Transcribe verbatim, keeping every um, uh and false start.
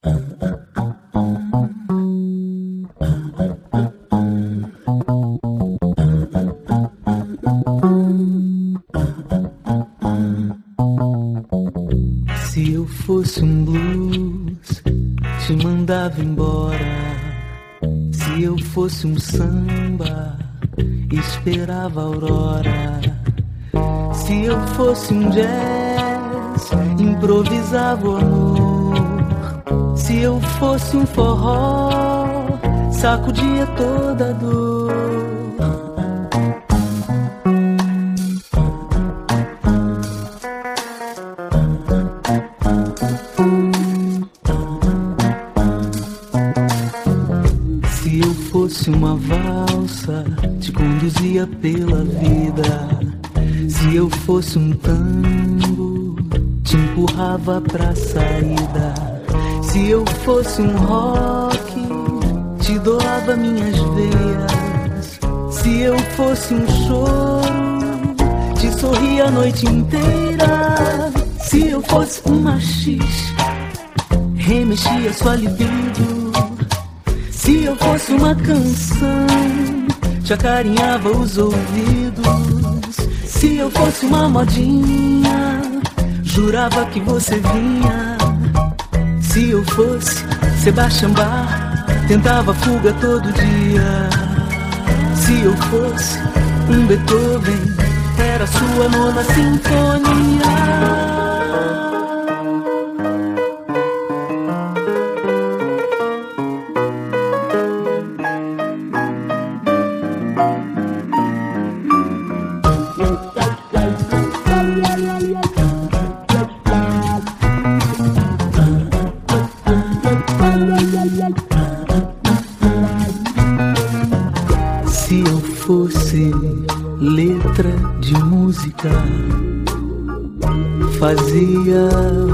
Se eu fosse um blues, te mandava embora. Se eu fosse um samba, esperava a aurora. Se eu fosse um jazz, improvisava o amor. Se eu fosse um forró, sacudia toda a dor. Se eu fosse uma valsa, te conduzia pela vida. Se eu fosse um tango, te empurrava pra saída. Se eu fosse um rock, te doava minhas veias. Se eu fosse um choro, te sorria a noite inteira. Se eu fosse um machis, remexia sua libido. Se eu fosse uma canção, te acarinhava os ouvidos. Se eu fosse uma modinha, jurava que você vinha. Se eu fosse Sebastian Bach, tentava fuga todo dia. Se eu fosse um Beethoven, era sua nona sinfonia. Se eu fosse letra de música, fazia